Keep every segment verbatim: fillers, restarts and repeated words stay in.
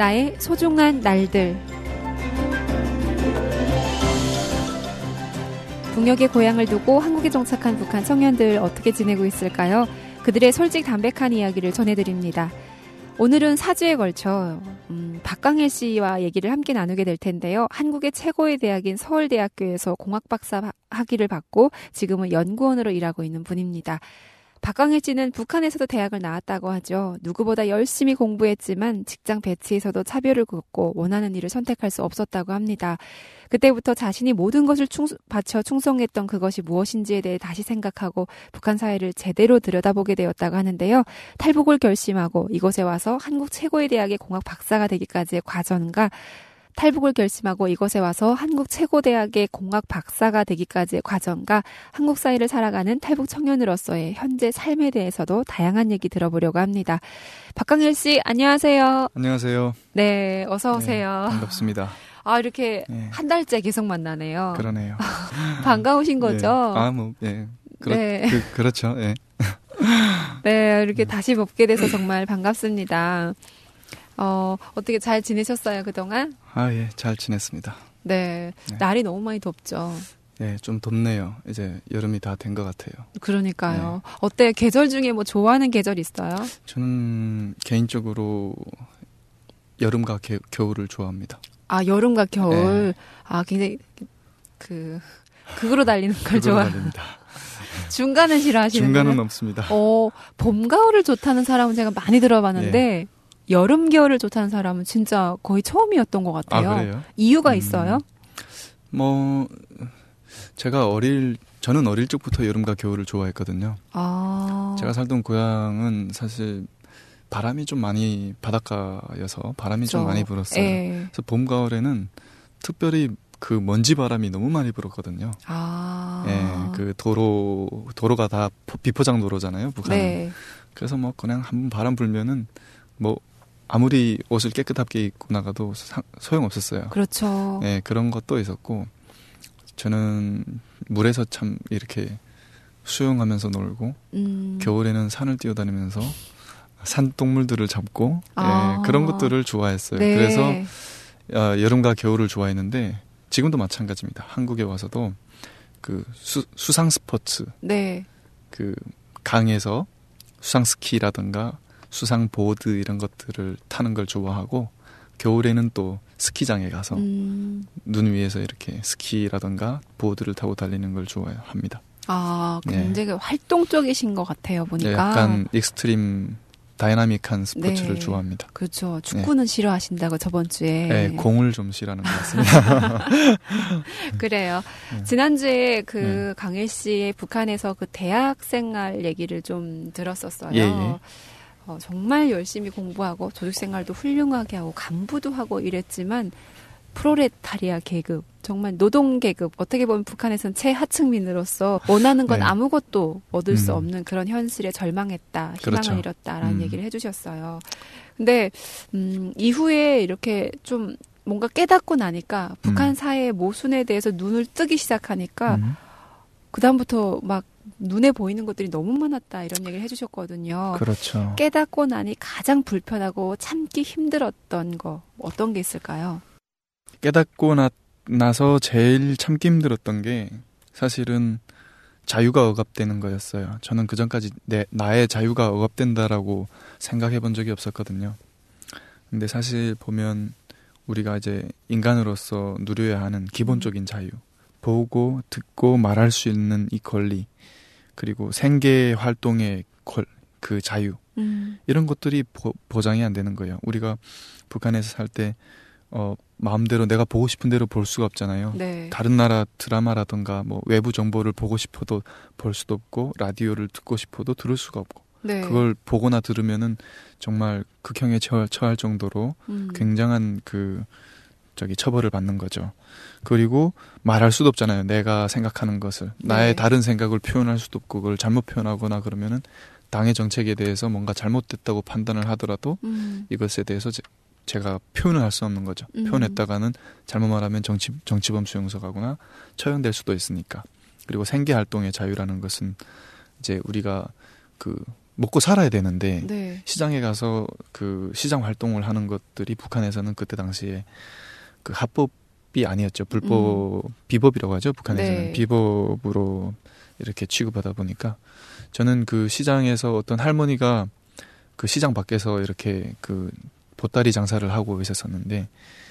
나의 소중한 날들. 북녘에 고향을 두고 한국에 정착한 북한 청년들 어떻게 지내고 있을까요? 그들의 솔직 담백한 이야기를 전해드립니다. 오늘은 사 주에 걸쳐 음, 박강일 씨와 얘기를 함께 나누게 될 텐데요. 한국의 최고의 대학인 서울대학교에서 공학박사 학위를 받고 지금은 연구원으로 일하고 있는 분입니다. 박강일 씨는 북한에서도 대학을 나왔다고 하죠. 누구보다 열심히 공부했지만 직장 배치에서도 차별을 겪고 원하는 일을 선택할 수 없었다고 합니다. 그때부터 자신이 모든 것을 충, 바쳐 충성했던 그것이 무엇인지에 대해 다시 생각하고 북한 사회를 제대로 들여다보게 되었다고 하는데요. 탈북을 결심하고 이곳에 와서 한국 최고의 대학의 공학 박사가 되기까지의 과정과 탈북을 결심하고 이곳에 와서 한국 최고대학의 공학 박사가 되기까지의 과정과 한국 사회를 살아가는 탈북 청년으로서의 현재 삶에 대해서도 다양한 얘기 들어보려고 합니다. 박강일 씨, 안녕하세요. 안녕하세요. 네, 어서 오세요. 네, 반갑습니다. 아, 이렇게 네. 한 달째 계속 만나네요. 그러네요. 반가우신 거죠? 네. 아, 뭐, 예. 그렇, 네. 그, 그렇죠. 예. 네, 이렇게 음. 다시 뵙게 돼서 정말 반갑습니다. 어, 어떻게 잘 지내셨어요, 그동안? 아, 예, 잘 지냈습니다. 네, 네. 날이 너무 많이 덥죠. 예, 좀 덥네요. 이제 여름이 다 된 것 같아요. 그러니까요. 네. 어때요? 계절 중에 뭐 좋아하는 계절 있어요? 저는 개인적으로 여름과 개, 겨울을 좋아합니다. 아, 여름과 겨울. 네. 아, 굉장히 그 극으로 달리는 걸 좋아. 달립니다. 중간은 싫어하시는 중간은 거예요? 없습니다. 어, 봄, 가을을 좋다는 사람은 제가 많이 들어봤는데 예. 여름, 겨울을 좋다는 사람은 진짜 거의 처음이었던 것 같아요. 아, 그래요? 이유가 음, 있어요? 뭐 제가 어릴 저는 어릴 적부터 여름과 겨울을 좋아했거든요. 아. 제가 살던 고향은 사실 바람이 좀 많이 바닷가여서 바람이 그렇죠. 좀 많이 불었어요. 에. 그래서 봄 가을에는 특별히 그 먼지 바람이 너무 많이 불었거든요. 아. 예, 그 도로 도로가 다 비포장 도로잖아요, 북한은. 네. 그래서 뭐 그냥 한 번 바람 불면은 뭐 아무리 옷을 깨끗하게 입고 나가도 사, 소용없었어요. 그렇죠. 예, 그런 것도 있었고 저는 물에서 참 이렇게 수영하면서 놀고 음. 겨울에는 산을 뛰어다니면서 산 동물들을 잡고 아. 예, 그런 것들을 좋아했어요. 네. 그래서 어, 여름과 겨울을 좋아했는데 지금도 마찬가지입니다. 한국에 와서도 그 수, 수상 스포츠, 네. 그 강에서 수상 스키라든가 수상 보드 이런 것들을 타는 걸 좋아하고 겨울에는 또 스키장에 가서 음. 눈 위에서 이렇게 스키라든가 보드를 타고 달리는 걸 좋아합니다. 아, 굉장히 네. 활동적이신 것 같아요, 보니까. 네, 약간 익스트림 다이나믹한 스포츠를 네. 좋아합니다. 그렇죠. 축구는 네. 싫어하신다고 저번 주에. 네, 공을 좀 싫어하는 것 같습니다. 그래요. 네. 지난주에 그 네. 강일 씨의 북한에서 그 대학 생활 얘기를 좀 들었었어요. 예, 예. 어, 정말 열심히 공부하고 조직 생활도 훌륭하게 하고 간부도 하고 이랬지만 프로레타리아 계급, 정말 노동 계급, 어떻게 보면 북한에서는 최하층민으로서 원하는 건 네. 아무것도 얻을 음. 수 없는 그런 현실에 절망했다, 희망을 그렇죠. 잃었다라는 음. 얘기를 해주셨어요. 근데 음, 이후에 이렇게 좀 뭔가 깨닫고 나니까 북한 음. 사회의 모순에 대해서 눈을 뜨기 시작하니까 음. 그다음부터 막 눈에 보이는 것들이 너무 많았다 이런 얘기를 해주셨거든요. 그렇죠. 깨닫고 나니 가장 불편하고 참기 힘들었던 거 어떤 게 있을까요? 깨닫고 나, 나서 제일 참기 힘들었던 게 사실은 자유가 억압되는 거였어요. 저는 그전까지 내, 나의 자유가 억압된다라고 생각해 본 적이 없었거든요. 근데 사실 보면 우리가 이제 인간으로서 누려야 하는 기본적인 자유, 보고 듣고 말할 수 있는 이 권리, 그리고 생계 활동의 권, 그 자유, 음. 이런 것들이 보, 보장이 안 되는 거예요. 우리가 북한에서 살 때 어, 마음대로 내가 보고 싶은 대로 볼 수가 없잖아요. 네. 다른 나라 드라마라든가 뭐 외부 정보를 보고 싶어도 볼 수도 없고 라디오를 듣고 싶어도 들을 수가 없고 네. 그걸 보거나 들으면은 정말 극형에 처할, 처할 정도로 음. 굉장한 그 저기 처벌을 받는 거죠. 그리고 말할 수도 없잖아요. 내가 생각하는 것을 나의 네. 다른 생각을 표현할 수도 없고 그걸 잘못 표현하거나 그러면은 당의 정책에 대해서 뭔가 잘못됐다고 판단을 하더라도 음. 이것에 대해서 제, 제가 표현을 할 수 없는 거죠. 음. 표현했다가는 잘못 말하면 정치, 정치범 수용소 가거나 처형될 수도 있으니까. 그리고 생계활동의 자유라는 것은 이제 우리가 그 먹고 살아야 되는데 네. 시장에 가서 그 시장 활동을 하는 것들이 북한에서는 그때 당시에 그 합법이 아니었죠. 불법, 음. 비법이라고 하죠. 북한에서는. 네. 비법으로 이렇게 취급하다 보니까 저는 그 시장에서 어떤 할머니가 그 시장 밖에서 이렇게 그 보따리 장사를 하고 있었었는데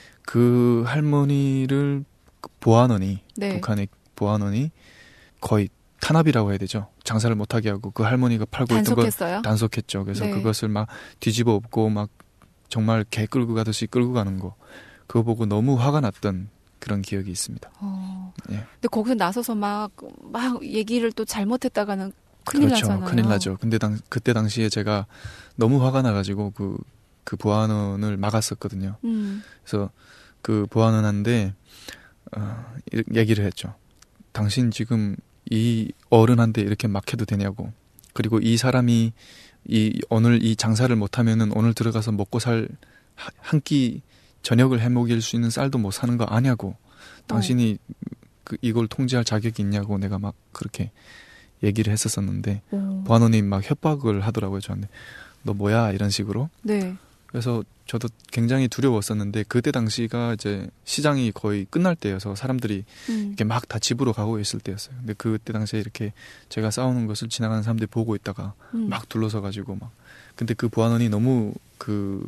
그 할머니를 보안원이 네. 북한의 보안원이 거의 탄압이라고 해야 되죠. 장사를 못하게 하고 그 할머니가 팔고 단속했어요? 있던 걸 단속했죠. 그래서 네. 그것을 막 뒤집어 엎고 막 정말 개 끌고 가듯이 끌고 가는 거 그거 보고 너무 화가 났던 그런 기억이 있습니다. 어. 예. 근데 거기서 나서서 막, 막 얘기를 또 잘못했다가는 큰일 그렇죠. 나잖아요. 큰일 나죠. 근데 당, 그때 당시에 제가 너무 화가 나가지고 그, 그 보안원을 막았었거든요. 음. 그래서 그 보안원한테 어, 얘기를 했죠. 당신 지금 이 어른한테 이렇게 막혀도 되냐고. 그리고 이 사람이 이 오늘 이 장사를 못하면은 오늘 들어가서 먹고 살 한 끼 저녁을 해먹일 수 있는 쌀도 못 사는 거 아냐고. 당신이 어. 그 이걸 통제할 자격이 있냐고 내가 막 그렇게 얘기를 했었었는데 오. 보안원이 막 협박을 하더라고요 저한테. 너 뭐야 이런 식으로. 네. 그래서 저도 굉장히 두려웠었는데 그때 당시가 이제 시장이 거의 끝날 때여서 사람들이 음. 이렇게 막 다 집으로 가고 있을 때였어요. 근데 그때 당시에 이렇게 제가 싸우는 것을 지나가는 사람들이 보고 있다가 음. 막 둘러서 가지고 막 근데 그 보안원이 너무 그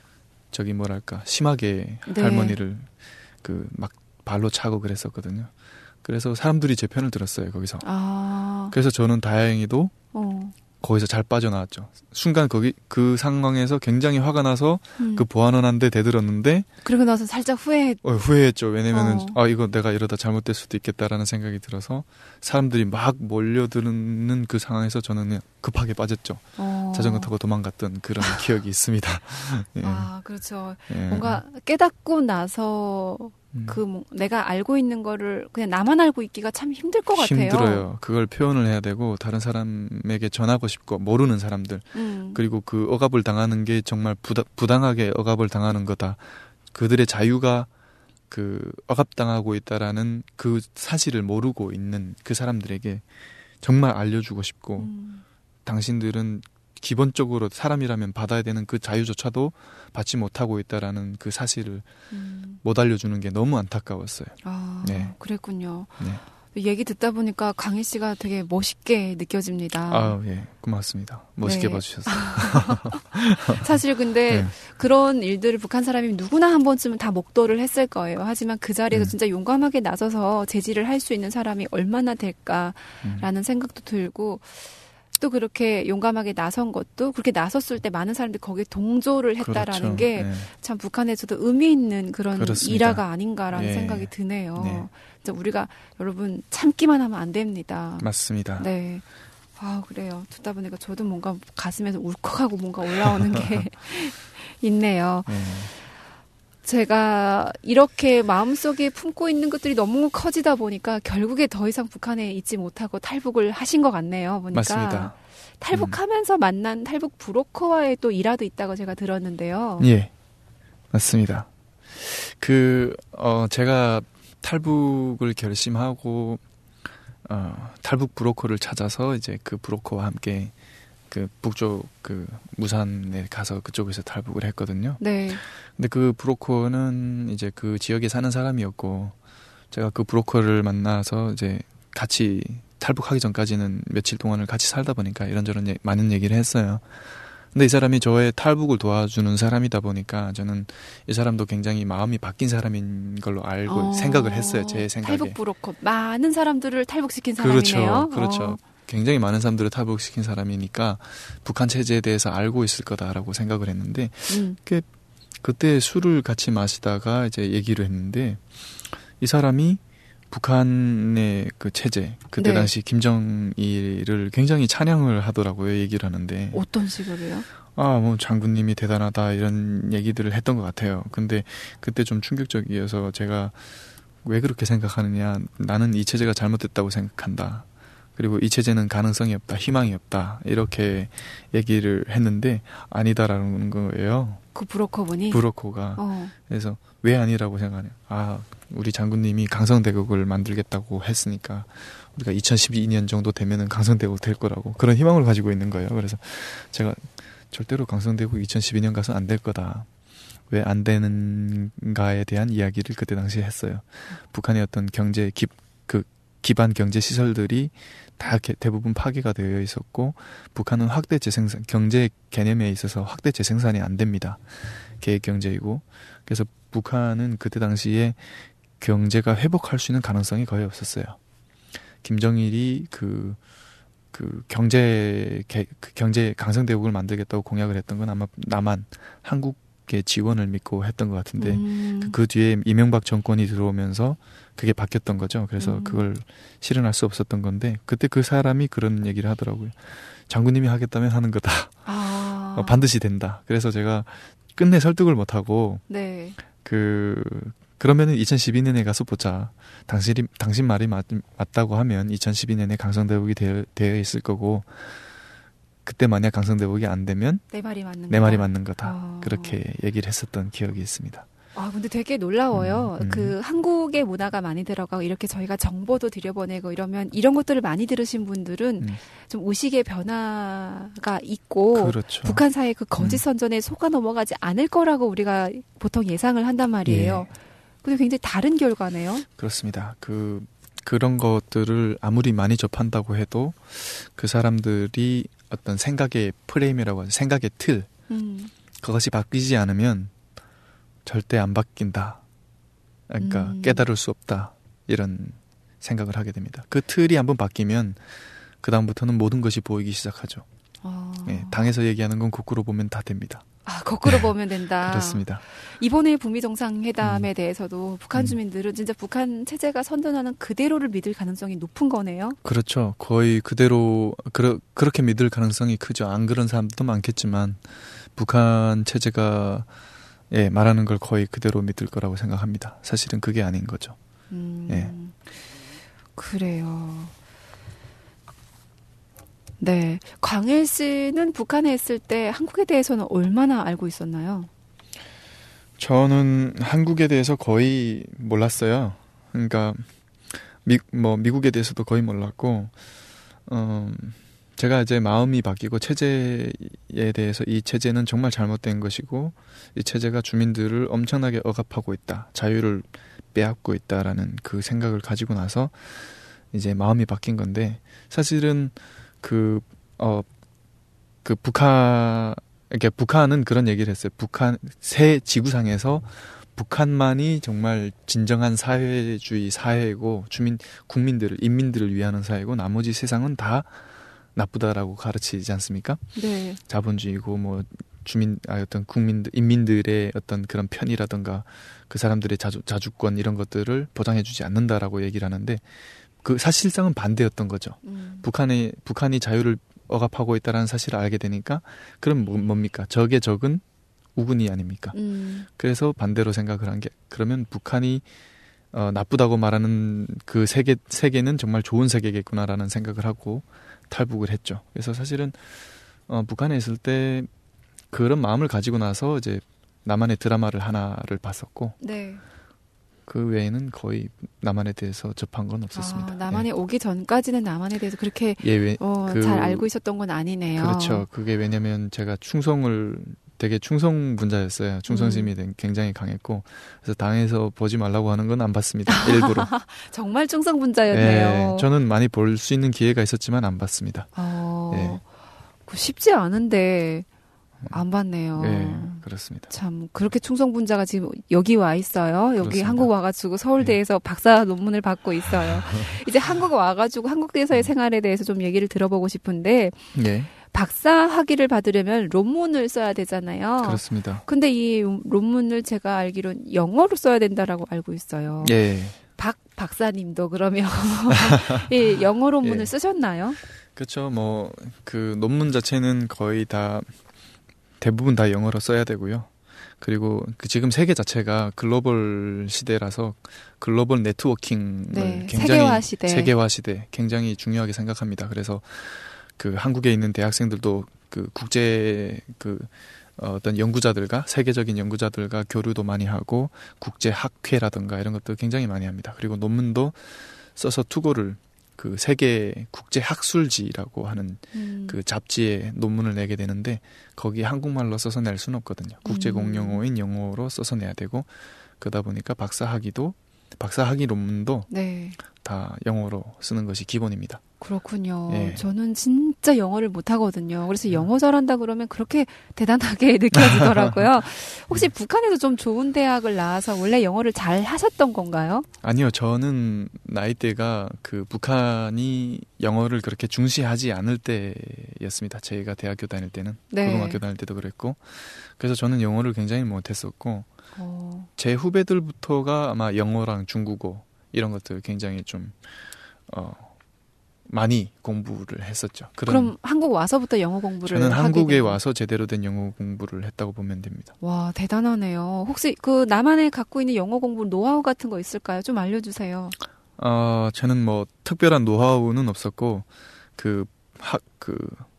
저기 뭐랄까 심하게 네. 할머니를 그 막 발로 차고 그랬었거든요. 그래서 사람들이 제 편을 들었어요 거기서. 아. 그래서 저는 다행히도 어. 거기서 잘 빠져나왔죠. 순간 거기 그 상황에서 굉장히 화가 나서 음. 그 보안원한테 대들었는데 그리고 나서 살짝 후회 어, 후회했죠. 왜냐면은 어. 아 이거 내가 이러다 잘못될 수도 있겠다라는 생각이 들어서 사람들이 막 몰려드는 그 상황에서 저는 그냥 급하게 빠졌죠. 어. 자전거 타고 도망갔던 그런 기억이 있습니다. 예. 아 그렇죠. 예. 뭔가 깨닫고 나서 음. 그 뭐, 내가 알고 있는 거를 그냥 나만 알고 있기가 참 힘들 것 같아요. 힘들어요. 그걸 표현을 해야 되고 다른 사람에게 전하고 싶고 모르는 사람들 음. 그리고 그 억압을 당하는 게 정말 부다, 부당하게 억압을 당하는 거다. 그들의 자유가 그 억압당하고 있다라는 그 사실을 모르고 있는 그 사람들에게 정말 알려주고 싶고 음. 당신들은 기본적으로 사람이라면 받아야 되는 그 자유조차도 받지 못하고 있다라는 그 사실을 음. 못 알려주는 게 너무 안타까웠어요. 아, 네. 그랬군요. 네. 얘기 듣다 보니까 강희 씨가 되게 멋있게 느껴집니다. 아, 예. 고맙습니다. 멋있게 네. 봐주셔서. 사실 근데 네. 그런 일들을 북한 사람이 누구나 한 번쯤은 다 목도를 했을 거예요. 하지만 그 자리에서 음. 진짜 용감하게 나서서 제지를 할 수 있는 사람이 얼마나 될까라는 음. 생각도 들고 또 그렇게 용감하게 나선 것도 그렇게 나섰을 때 많은 사람들이 거기에 동조를 했다라는 그렇죠. 게 참 네. 북한에서도 의미 있는 그런 그렇습니다. 일화가 아닌가라는 네. 생각이 드네요. 네. 진짜 우리가 여러분 참기만 하면 안 됩니다. 맞습니다. 네. 아 그래요. 듣다 보니까 저도 뭔가 가슴에서 울컥하고 뭔가 올라오는 게 있네요. 네. 제가 이렇게 마음속에 품고 있는 것들이 너무 커지다 보니까 결국에 더 이상 북한에 있지 못하고 탈북을 하신 것 같네요. 보니까. 맞습니다. 탈북하면서 음. 만난 탈북 브로커와의 또 일화도 있다고 제가 들었는데요. 예, 맞습니다. 그 어, 제가 탈북을 결심하고 어, 탈북 브로커를 찾아서 이제 그 브로커와 함께 그 북쪽 그 무산에 가서 그쪽에서 탈북을 했거든요. 네. 근데 그 브로커는 이제 그 지역에 사는 사람이었고 제가 그 브로커를 만나서 이제 같이 탈북하기 전까지는 며칠 동안을 같이 살다 보니까 이런저런 예, 많은 얘기를 했어요. 근데 이 사람이 저의 탈북을 도와주는 사람이다 보니까 저는 이 사람도 굉장히 마음이 바뀐 사람인 걸로 알고 어, 생각을 했어요. 제 생각에. 탈북 브로커. 많은 사람들을 탈북시킨 그렇죠, 사람이네요. 그렇죠. 어. 굉장히 많은 사람들을 탈북시킨 사람이니까 북한 체제에 대해서 알고 있을 거다라고 생각을 했는데 음. 그, 그때 술을 같이 마시다가 이제 얘기를 했는데 이 사람이 북한의 그 체제 그때 네. 당시 김정일을 굉장히 찬양을 하더라고요. 얘기를 하는데 어떤 식으로요? 아, 뭐 장군님이 대단하다 이런 얘기들을 했던 것 같아요. 근데 그때 좀 충격적이어서 제가 왜 그렇게 생각하느냐 나는 이 체제가 잘못됐다고 생각한다. 그리고 이 체제는 가능성이 없다, 희망이 없다 이렇게 얘기를 했는데 아니다라는 거예요. 그 브로커분이? 브로커가. 어. 그래서 왜 아니라고 생각하냐. 아, 우리 장군님이 강성대국을 만들겠다고 했으니까 우리가 이천십이 년 정도 되면은 강성대국 될 거라고 그런 희망을 가지고 있는 거예요. 그래서 제가 절대로 강성대국 이천십이 년 가서 안 될 거다. 왜 안 되는가에 대한 이야기를 그때 당시에 했어요. 북한의 어떤 경제 기, 그 기반 경제 시설들이 다 대부분 파괴가 되어 있었고 북한은 확대 재생산 경제 개념에 있어서 확대 재생산이 안 됩니다. 계획 경제이고 그래서 북한은 그때 당시에 경제가 회복할 수 있는 가능성이 거의 없었어요. 김정일이 그, 그 경제 개, 그 경제 강성대국을 만들겠다고 공약을 했던 건 아마 남한 한국의 지원을 믿고 했던 것 같은데 음. 그 뒤에 이명박 정권이 들어오면서 그게 바뀌었던 거죠. 그래서 음. 그걸 실현할 수 없었던 건데 그때 그 사람이 그런 얘기를 하더라고요. 장군님이 하겠다면 하는 거다. 아. 어, 반드시 된다. 그래서 제가 끝내 설득을 못하고 네. 그 그러면은 이천십이 년에 가서 보자. 당신이 당신 말이 맞, 맞다고 하면 이천십이 년에 강성대국이 되어, 되어 있을 거고 그때 만약 강성대국이 안 되면 내 말이 맞는 내 거다. 말이 맞는 거다. 어. 그렇게 얘기를 했었던 기억이 있습니다. 아, 근데 되게 놀라워요. 음, 음. 그 한국의 문화가 많이 들어가고 이렇게 저희가 정보도 들여보내고 이러면 이런 것들을 많이 들으신 분들은 음. 좀 의식의 변화가 있고 그렇죠. 북한 사회 그 거짓 선전에 음. 속아 넘어가지 않을 거라고 우리가 보통 예상을 한단 말이에요. 예. 근데 굉장히 다른 결과네요. 그렇습니다. 그 그런 것들을 아무리 많이 접한다고 해도 그 사람들이 어떤 생각의 프레임이라고 하죠. 생각의 틀. 음. 그것이 바뀌지 않으면 절대 안 바뀐다. 그러니까 음. 깨달을 수 없다. 이런 생각을 하게 됩니다. 그 틀이 한번 바뀌면 그 다음부터는 모든 것이 보이기 시작하죠. 아. 네, 당에서 얘기하는 건 거꾸로 보면 다 됩니다. 아, 거꾸로 보면 된다. 그렇습니다. 이번에 북미 정상회담에 음. 대해서도 북한 주민들은 진짜 북한 체제가 선전하는 그대로를 믿을 가능성이 높은 거네요. 그렇죠. 거의 그대로 그러, 그렇게 믿을 가능성이 크죠. 안 그런 사람도 많겠지만 북한 체제가 예, 말하는 걸 거의 그대로 믿을 거라고 생각합니다. 사실은 그게 아닌 거죠. 음, 예. 그래요. 네. 광일 씨는 북한에 있을 때 한국에 대해서는 얼마나 알고 있었나요? 저는 한국에 대해서 거의 몰랐어요. 그러니까 미, 뭐 미국에 대해서도 거의 몰랐고 어, 제가 이제 마음이 바뀌고 체제에 대해서 이 체제는 정말 잘못된 것이고 이 체제가 주민들을 엄청나게 억압하고 있다. 자유를 빼앗고 있다라는 그 생각을 가지고 나서 이제 마음이 바뀐 건데 사실은 그, 어, 그 북한, 그러니까 북한은 그런 얘기를 했어요. 북한, 새 지구상에서 북한만이 정말 진정한 사회주의 사회고 주민, 국민들을, 인민들을 위하는 사회고 나머지 세상은 다 나쁘다라고 가르치지 않습니까? 네. 자본주의고 뭐 주민, 아, 어떤 국민들, 인민들의 어떤 그런 편이라든가 그 사람들의 자주, 자주권 이런 것들을 보장해주지 않는다라고 얘기를 하는데 그 사실상은 반대였던 거죠. 음. 북한이 북한이 자유를 억압하고 있다는 사실을 알게 되니까 그럼 뭐, 뭡니까? 적의 적은 우군이 아닙니까? 음. 그래서 반대로 생각을 한 게 그러면 북한이 어, 나쁘다고 말하는 그 세계 세계는 정말 좋은 세계겠구나라는 생각을 하고 탈북을 했죠. 그래서 사실은 어, 북한에 있을 때 그런 마음을 가지고 나서 이제 남한의 드라마를 하나를 봤었고. 네. 그 외에는 거의 남한에 대해서 접한 건 없었습니다. 아, 남한에 예. 오기 전까지는 남한에 대해서 그렇게 예, 왜, 어, 그, 잘 알고 있었던 건 아니네요. 그렇죠. 그게 왜냐면 제가 충성을 되게 충성분자였어요. 충성심이 음. 굉장히 강했고 그래서 당에서 보지 말라고 하는 건 안 봤습니다. 일부러. 정말 충성분자였네요. 예, 저는 많이 볼 수 있는 기회가 있었지만 안 봤습니다. 어, 예. 쉽지 않은데 안 봤네요. 네, 그렇습니다. 참 그렇게 충성분자가 지금 여기 와 있어요. 여기 그렇습니다. 한국 와가지고 서울대에서 네. 박사 논문을 받고 있어요. 이제 한국 와가지고 한국에서의 생활에 대해서 좀 얘기를 들어보고 싶은데 네. 박사 학위를 받으려면 논문을 써야 되잖아요. 그렇습니다. 근데 이 논문을 제가 알기로는 영어로 써야 된다라고 알고 있어요. 네. 박 박사님도 그러면 예, 영어 논문을 네. 쓰셨나요? 그렇죠. 뭐 그 논문 자체는 거의 다 대부분 다 영어로 써야 되고요. 그리고 그 지금 세계 자체가 글로벌 시대라서 글로벌 네트워킹을 네, 굉장히 세계화 시대. 세계화 시대 굉장히 중요하게 생각합니다. 그래서 그 한국에 있는 대학생들도 그 국제 그 어떤 연구자들과 세계적인 연구자들과 교류도 많이 하고 국제 학회라든가 이런 것도 굉장히 많이 합니다. 그리고 논문도 써서 투고를 그 세계 국제 학술지라고 하는 음. 그 잡지에 논문을 내게 되는데 거기 한국말로 써서 낼 수는 없거든요. 국제 공용어인 영어로 써서 내야 되고 그러다 보니까 박사학위도 박사학위 논문도 네. 다 영어로 쓰는 것이 기본입니다. 그렇군요. 예. 저는 진짜 영어를 못하거든요. 그래서 영어 잘한다 그러면 그렇게 대단하게 느껴지더라고요. 혹시 북한에서 좀 좋은 대학을 나와서 원래 영어를 잘 하셨던 건가요? 아니요. 저는 나이대가 그 북한이 영어를 그렇게 중시하지 않을 때였습니다. 제가 대학교 다닐 때는. 네. 고등학교 다닐 때도 그랬고. 그래서 저는 영어를 굉장히 못했었고 어. 제 후배들부터가 아마 영어랑 중국어 이런 것들 굉장히 좀 어, 많이 공부를 했었죠. 그럼 한국 와서부터 영어 공부를 저는 하게 한국에 된... 와서 제대로 된 영어 공부를 했다고 보면 됩니다. 와, 대단하네요. 혹시 그 나만의 갖고 있는 영어 공부 노하우 같은 거 있을까요? 좀 알려주세요. 어, 저는 뭐 특별한 노하우는 없었고 그 학, 그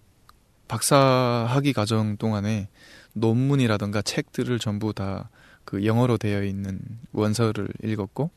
박사 학위 과정 동안에 논문이라든가 책들을 전부 다 그 영어로 되어 있는 원서를 읽었고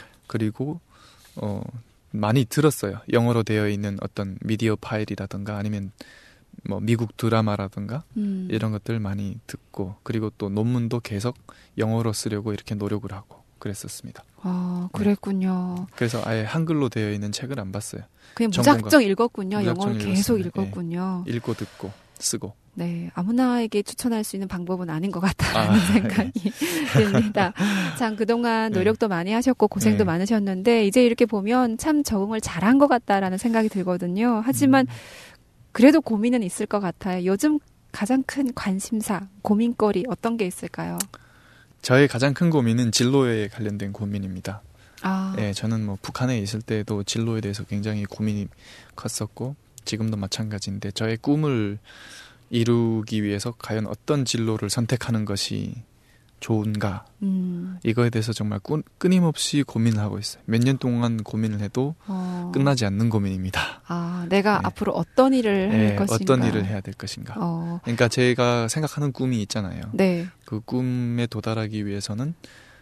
그리고 어 많이 들었어요. 영어로 되어 있는 어떤 미디어 파일이라든가 아니면 뭐 미국 드라마라든가 음. 이런 것들 많이 듣고 그리고 또 논문도 계속 영어로 쓰려고 이렇게 노력을 하고 그랬었습니다. 아, 그랬군요. 네. 그래서 아예 한글로 되어 있는 책을 안 봤어요. 그냥 전공과, 무작정 읽었군요. 무작정 영어를 계속 읽었어요. 읽었군요. 네. 읽고 듣고 쓰고. 네, 아무나에게 추천할 수 있는 방법은 아닌 것 같다는 아, 생각이 듭니다. 참 그동안 노력도 네. 많이 하셨고 고생도 네. 많으셨는데 이제 이렇게 보면 참 적응을 잘한 것 같다라는 생각이 들거든요. 하지만 음. 그래도 고민은 있을 것 같아요. 요즘 가장 큰 관심사, 고민거리 어떤 게 있을까요? 저의 가장 큰 고민은 진로에 관련된 고민입니다. 아. 네, 저는 뭐 북한에 있을 때도 진로에 대해서 굉장히 고민이 컸었고 지금도 마찬가지인데 저의 꿈을 이루기 위해서 과연 어떤 진로를 선택하는 것이 좋은가 음. 이거에 대해서 정말 꾸, 끊임없이 고민을 하고 있어요. 몇 년 동안 고민을 해도 어. 끝나지 않는 고민입니다. 아, 내가 네. 앞으로 어떤 일을 할 네, 것인가 어떤 일을 해야 될 것인가 어. 그러니까 제가 생각하는 꿈이 있잖아요. 네. 그 꿈에 도달하기 위해서는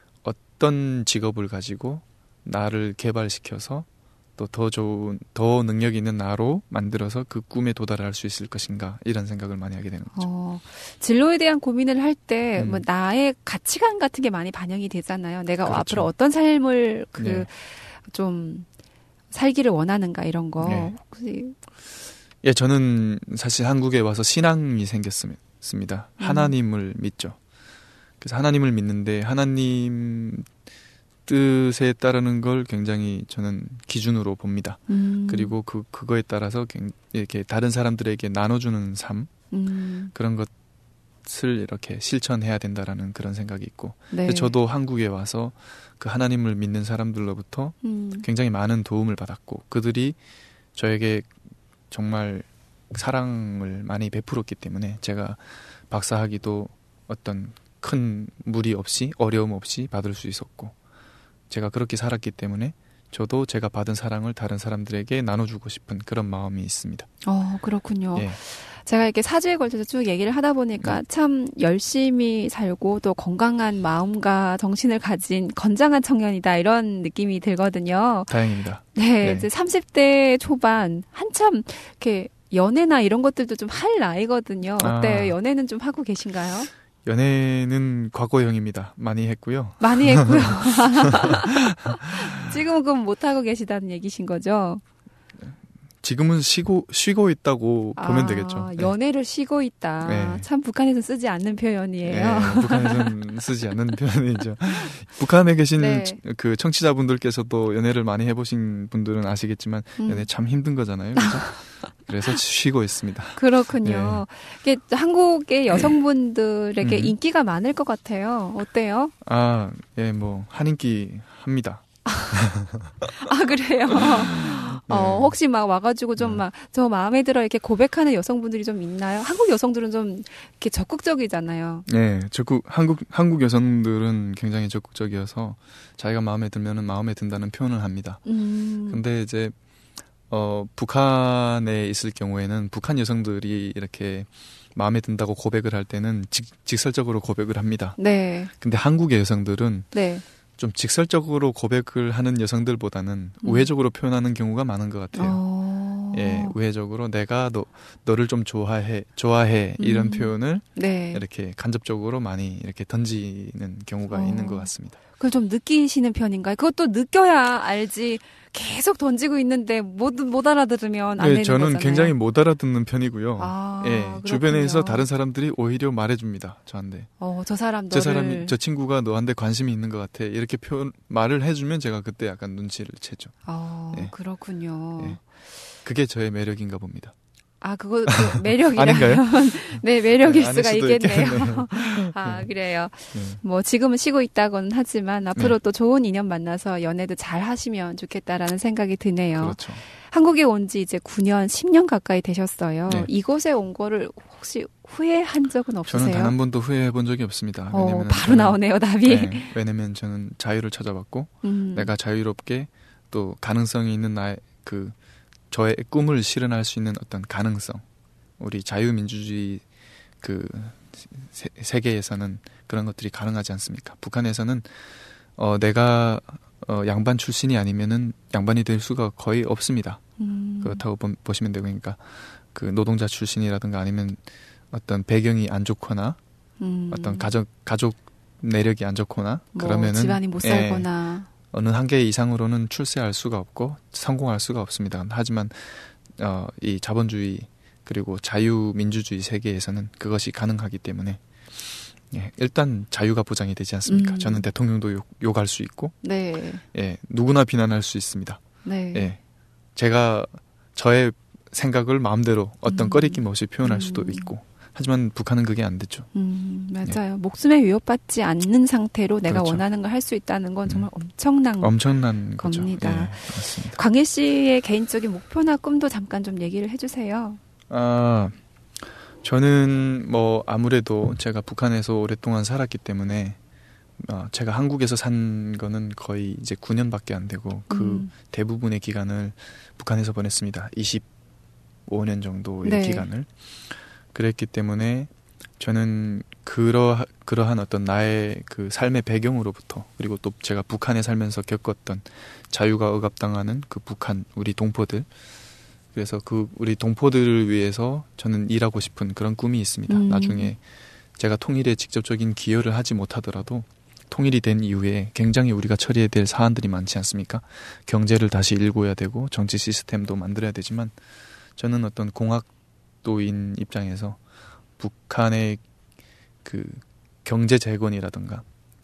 어떤 직업을 가지고 나를 개발시켜서 또 더 좋은, 더 능력 있는 나로 만들어서 그 꿈에 도달할 수 있을 것인가 이런 생각을 많이 하게 되는 거죠. 어, 진로에 대한 고민을 할 때 음. 뭐 나의 가치관 같은 게 많이 반영이 되잖아요. 내가 그렇죠. 앞으로 어떤 삶을 그 네. 좀 살기를 원하는가 이런 거. 네. 혹시 예, 저는 사실 한국에 와서 신앙이 생겼습니다. 음. 하나님을 믿죠. 그래서 하나님을 믿는데 하나님 뜻에 따르는 걸 굉장히 저는 기준으로 봅니다. 음. 그리고 그 그거에 따라서 이렇게 다른 사람들에게 나눠주는 삶 음. 그런 것을 이렇게 실천해야 된다라는 그런 생각이 있고, 네. 저도 한국에 와서 그 하나님을 믿는 사람들로부터 음. 굉장히 많은 도움을 받았고, 그들이 저에게 정말 사랑을 많이 베풀었기 때문에 제가 박사학위도 어떤 큰 무리 없이 어려움 없이 받을 수 있었고, 제가 그렇게 살았기 때문에 저도 제가 받은 사랑을 다른 사람들에게 나눠주고 싶은 그런 마음이 있습니다. 어, 그렇군요. 예. 제가 이렇게 사주에 걸쳐서 쭉 얘기를 하다 보니까 네. 참 열심히 살고 또 건강한 마음과 정신을 가진 건장한 청년이다 이런 느낌이 들거든요. 다행입니다. 네, 네. 이제 삼십 대 초반 한참 이렇게 연애나 이런 것들도 좀 할 나이거든요. 어때요? 아. 연애는 좀 하고 계신가요? 연애는 과거형입니다. 많이 했고요. 많이 했고요. 지금은 그럼 못하고 계시다는 얘기신 거죠? 지금은 쉬고 쉬고 있다고 아, 보면 되겠죠. 네. 연애를 쉬고 있다. 네. 참 북한에서 쓰지 않는 표현이에요. 네, 북한에서는 쓰지 않는 표현이죠. 북한에 계신 네. 그 청취자분들께서도 연애를 많이 해보신 분들은 아시겠지만 음. 연애 참 힘든 거잖아요. 그렇죠? 그래서 쉬고 있습니다. 그렇군요. 네. 이게 한국의 여성분들에게 음. 인기가 많을 것 같아요. 어때요? 아, 예, 뭐 한인기 합니다. 아, 그래요? 네. 어, 혹시 막 와가지고 좀 음. 막 저 마음에 들어 이렇게 고백하는 여성분들이 좀 있나요? 한국 여성들은 좀 이렇게 적극적이잖아요. 네, 적극 한국 한국 여성들은 굉장히 적극적이어서 자기가 마음에 들면은 마음에 든다는 표현을 합니다. 음. 근데 이제 어 북한에 있을 경우에는 북한 여성들이 이렇게 마음에 든다고 고백을 할 때는 직, 직설적으로 고백을 합니다. 네. 근데 한국의 여성들은 네. 좀 직설적으로 고백을 하는 여성들보다는 음. 우회적으로 표현하는 경우가 많은 것 같아요. 어. 예, 우회적으로 내가 너 너를 좀 좋아해, 좋아해 이런 음. 표현을 네. 이렇게 간접적으로 많이 이렇게 던지는 경우가 어. 있는 것 같습니다. 그걸 좀 느끼시는 편인가요? 그것도 느껴야 알지. 계속 던지고 있는데 못, 못 알아들으면 안 네, 되는 저는 거잖아요. 굉장히 못 알아듣는 편이고요. 아, 예, 그렇군요. 주변에서 다른 사람들이 오히려 말해줍니다. 저한테. 어, 저 사람 저 너를. 사람이 저 친구가 너한테 관심이 있는 것 같아. 이렇게 표현 말을 해주면 제가 그때 약간 눈치를 채죠. 어, 예. 그렇군요. 예. 그게 저의 매력인가 봅니다. 아, 그거 그 매력이라면 아닌가요? 네, 매력일 네, 아닐 수가 수도 있겠네요. 아, 그래요. 네. 뭐 지금은 쉬고 있다고는 하지만 앞으로 네. 또 좋은 인연 만나서 연애도 잘 하시면 좋겠다라는 생각이 드네요. 그렇죠. 한국에 온 지 이제 구 년, 십 년 가까이 되셨어요. 네. 이곳에 온 거를 혹시 후회한 적은 없으세요? 저는 단 한 번도 후회해 본 적이 없습니다. 어, 왜냐면 바로 나오네요, 답이. 네, 왜냐면 저는 자유를 찾아봤고 음. 내가 자유롭게 또 가능성이 있는 나의 그 저의 꿈을 실현할 수 있는 어떤 가능성. 우리 자유민주주의 그 세, 세계에서는 그런 것들이 가능하지 않습니까? 북한에서는 어, 내가 어, 양반 출신이 아니면은 양반이 될 수가 거의 없습니다. 음. 그렇다고 보, 보시면 되고, 그러니까 그 노동자 출신이라든가 아니면 어떤 배경이 안 좋거나 음. 어떤 가족 가족 내력이 안 좋거나 뭐 그러면은 집안이 못 예, 살거나 어느 한계 이상으로는 출세할 수가 없고 성공할 수가 없습니다. 하지만 어, 이 자본주의 그리고 자유민주주의 세계에서는 그것이 가능하기 때문에 예, 일단 자유가 보장이 되지 않습니까? 음. 저는 대통령도 욕, 욕할 수 있고 네. 예, 누구나 비난할 수 있습니다. 네. 예, 제가 저의 생각을 마음대로 어떤 음. 꺼리낌 없이 표현할 음. 수도 있고 하지만 북한은 그게 안 되죠. 음, 맞아요. 목숨에 위협받지 않는 상태로 내가 그렇죠. 원하는 걸 할 수 있다는 건 정말 엄청난 엄청난 거죠. 겁니다. 예, 맞습니다. 광일 씨의 개인적인 목표나 꿈도 잠깐 좀 얘기를 해주세요. 아, 저는 뭐 아무래도 제가 북한에서 오랫동안 살았기 때문에 어, 제가 한국에서 산 거는 거의 이제 구 년밖에 안 되고 그 음. 대부분의 기간을 북한에서 보냈습니다. 이십오 년 정도의 네. 기간을. 그랬기 때문에 저는 그러, 그러한 어떤 나의 그 삶의 배경으로부터 그리고 또 제가 북한에 살면서 겪었던 자유가 억압당하는 그 북한 우리 동포들 그래서 그 우리 동포들을 위해서 저는 일하고 싶은 그런 꿈이 있습니다. 음. 나중에 제가 통일에 직접적인 기여를 하지 못하더라도 통일이 된 이후에 굉장히 우리가 처리해야 될 사안들이 많지 않습니까? 경제를 다시 일궈야 되고 정치 시스템도 만들어야 되지만 저는 어떤 공학도인 입장에서 북한의 그 경제 재건이라든가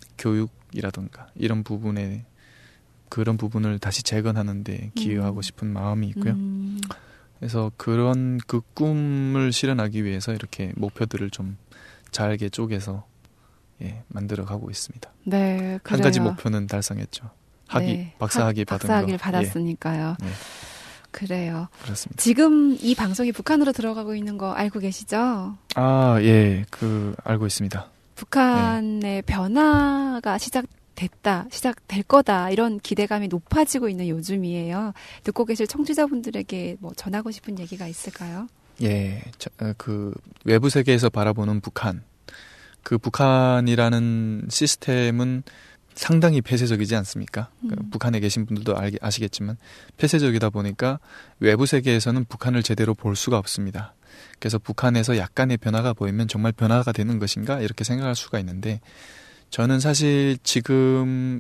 교육이라든가 이런 부분에 그런 부분을 다시 재건하는 데 기여하고 음. 싶은 마음이 있고요. 음. 그래서 그런 그 꿈을 실현하기 위해서 이렇게 목표들을 좀 잘게 쪼개서 예, 만들어 가고 있습니다. 네, 그래요. 한 가지 목표는 달성했죠. 학위, 네, 박사학위 받은 박사학위를 거. 받았으니까요. 예, 네, 그래요. 그렇습니다. 지금 이 방송이 북한으로 들어가고 있는 거 알고 계시죠? 아, 예, 그 알고 있습니다. 북한의 네. 변화가 시작됐다, 시작될 거다 이런 기대감이 높아지고 있는 요즘이에요. 듣고 계실 청취자분들에게 뭐 전하고 싶은 얘기가 있을까요? 예, 저, 어, 그 외부 세계에서 바라보는 북한, 그 북한이라는 시스템은 상당히 폐쇄적이지 않습니까? 음. 그 북한에 계신 분들도 알, 아시겠지만 폐쇄적이다 보니까 외부 세계에서는 북한을 제대로 볼 수가 없습니다. 그래서 북한에서 약간의 변화가 보이면 정말 변화가 되는 것인가 이렇게 생각할 수가 있는데 저는 사실 지금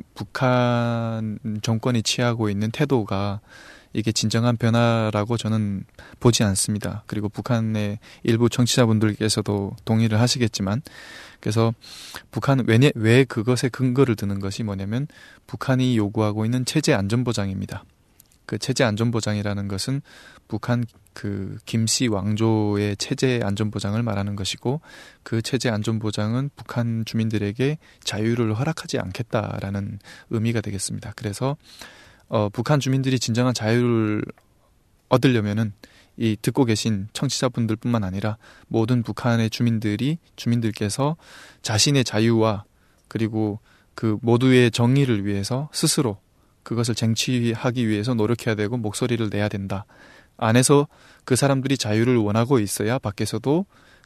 북한 정권이 취하고 있는 태도가 이게 진정한 변화라고 저는 보지 않습니다. 그리고 북한의 일부 청취자분들께서도 동의를 하시겠지만 그래서 북한은 왜, 왜 그것에 근거를 드는 것이 뭐냐면 북한이 요구하고 있는 체제 안전보장입니다. 그 체제 안전보장이라는 것은 북한 그 김씨 왕조의 체제 안전보장을 말하는 것이고 그 체제 안전보장은 북한 주민들에게 자유를 허락하지 않겠다라는 의미가 되겠습니다. 그래서 어, 북한 주민들이 진정한 자유를 얻으려면은 이 듣고 계신 청취자분들뿐만 아니라 모든 북한의 주민들이 주민들께서 자신의 자유와 그리고 그 모두의 정의를 위해서 스스로 그것을 쟁취하기 위해서 노력해야 되고 목소리를 내야 된다. 안에서 그 사람들이 자유를 원하고 있어야 밖에서도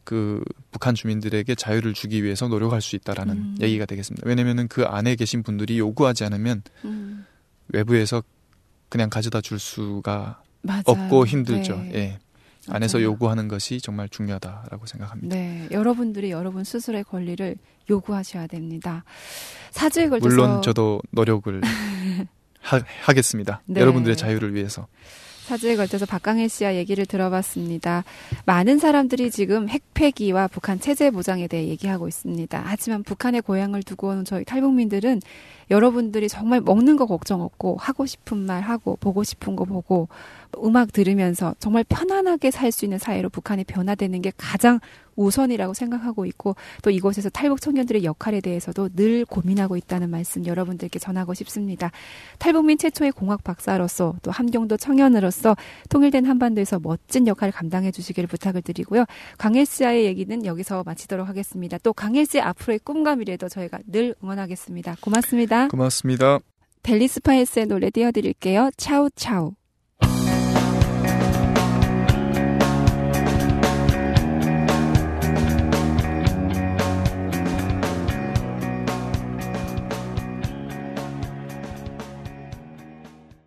그 북한 주민들에게 자유를 주기 위해서 노력할 수 있다라는 음. 얘기가 되겠습니다. 왜냐면은 그 안에 계신 분들이 요구하지 않으면 음. 외부에서 그냥 가져다 줄 수가 맞아요. 없고 힘들죠. 네. 예. 안에서 맞아요. 요구하는 것이 정말 중요하다라고 생각합니다. 네, 여러분들이 여러분 스스로의 권리를 요구하셔야 됩니다. 사주에 걸쳐서 물론 저도 노력을 하, 하겠습니다. 네. 여러분들의 자유를 위해서. 사주에 걸쳐서 박강일 씨와 얘기를 들어봤습니다. 많은 사람들이 지금 핵폐기와 북한 체제 보장에 대해 얘기하고 있습니다. 하지만 북한의 고향을 두고 오는 저희 탈북민들은 여러분들이 정말 먹는 거 걱정 없고 하고 싶은 말 하고 보고 싶은 거 보고 음악 들으면서 정말 편안하게 살 수 있는 사회로 북한이 변화되는 게 가장 우선이라고 생각하고 있고 또 이곳에서 탈북 청년들의 역할에 대해서도 늘 고민하고 있다는 말씀 여러분들께 전하고 싶습니다. 탈북민 최초의 공학 박사로서 또 함경도 청년으로서 통일된 한반도에서 멋진 역할을 감당해 주시기를 부탁을 드리고요. 강일 씨와의 얘기는 여기서 마치도록 하겠습니다. 또 강일 씨의 앞으로의 꿈과 미래도 저희가 늘 응원하겠습니다. 고맙습니다. 고맙습니다. 델리 스파이스의 노래 띄워드릴게요. 차우 차우.